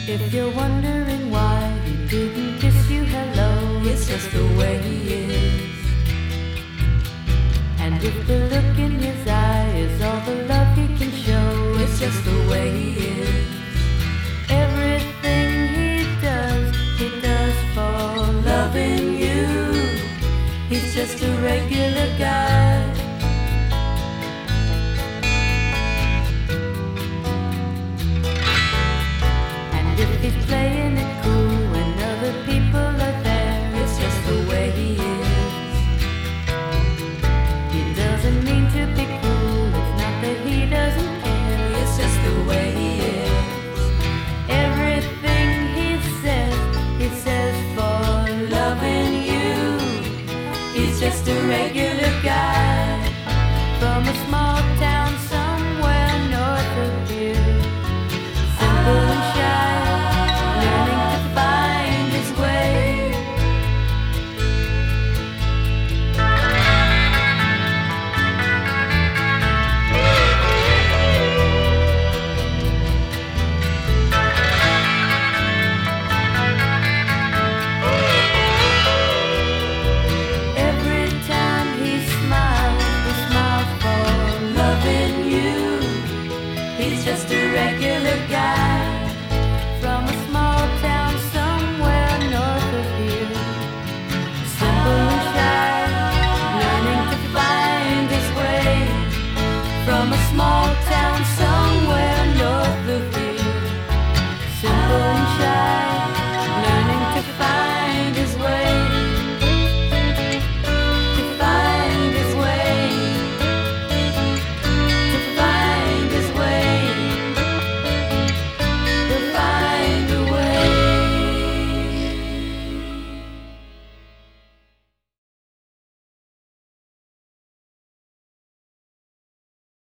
If you're wondering why he didn't kiss you hello, it's just the way he is. And if the look in his eye is all the love he can show, it's just the way he is. Everything he does for loving you. He's just a regular guy. And if he's playing it cool,